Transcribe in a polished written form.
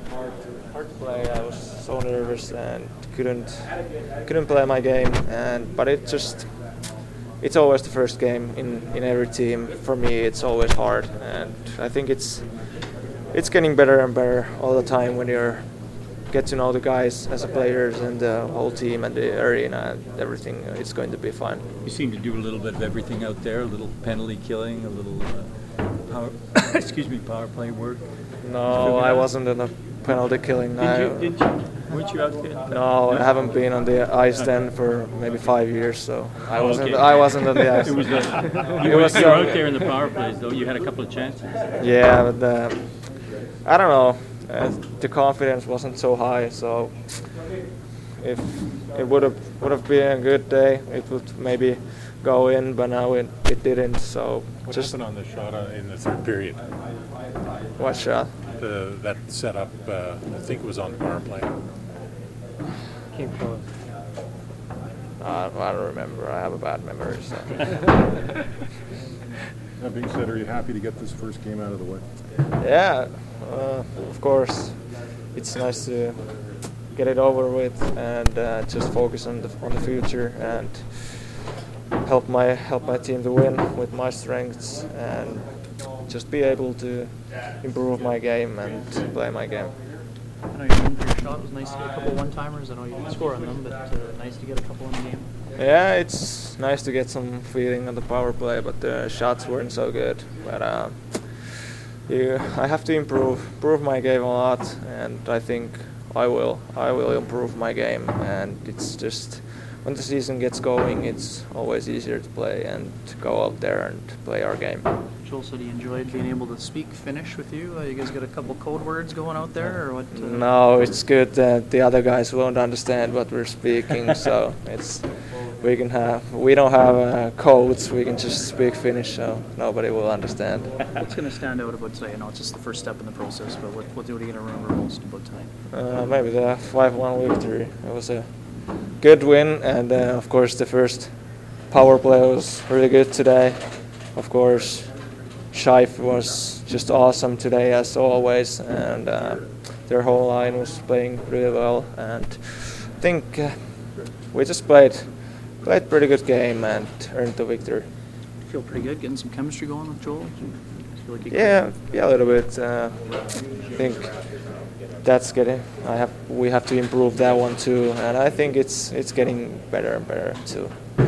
Hard to play. I was so nervous and couldn't play my game. But it's always the first game in every team. For me, it's always hard, and I think it's getting better and better all the time when you're get to know the guys as a players and the whole team and the arena and everything. It's going to be fun. You seem to do a little bit of everything out there, a little penalty killing, a little power, power play work. No, I wasn't in a penalty killing. Did you? Weren't you out there? No, I haven't been on the ice then for maybe 5 years, so I wasn't. Okay. I wasn't on the ice. You were out there in the power plays, though. You had a couple of chances. Yeah, but I don't know. The confidence wasn't so high, so if it would have been a good day, it would maybe go in, but now it didn't. So what just happened on the shot in the third period? What shot? That setup, I think it was on the power play. Came close. I don't remember. I have a bad memory. So. That being said, are you happy to get this first game out of the way? Yeah, of course. It's nice to get it over with and just focus on the future and help my team to win with my strengths and just be able to improve my game and play my game. I know your shot was nice to get a couple one-timers. I know you didn't score on them, but nice to get a couple in the game. Yeah, it's nice to get some feeling on the power play, but the shots weren't so good. But I have to improve my game a lot, and I think I will improve my game. And it's just when the season gets going, it's always easier to play and to go out there and play our game. Joel said he enjoyed being able to speak Finnish with you. You guys got a couple code words going out there, or what? No, it's good that the other guys won't understand what we're speaking, so we don't have codes. We can just speak Finnish, so nobody will understand. What's going to stand out about today? I know it's just the first step in the process, but what are you going to remember most about tonight? Maybe the 5-1 victory. It was a good win, and of course the first power play was really good today. Of course, Scheif was just awesome today as always, and their whole line was playing really well. And I think we just played pretty good game and earned the victory. You feel pretty good getting some chemistry going with Joel? Feel like yeah, a little bit. I think that's getting. We have to improve that one too, and I think it's getting better and better too.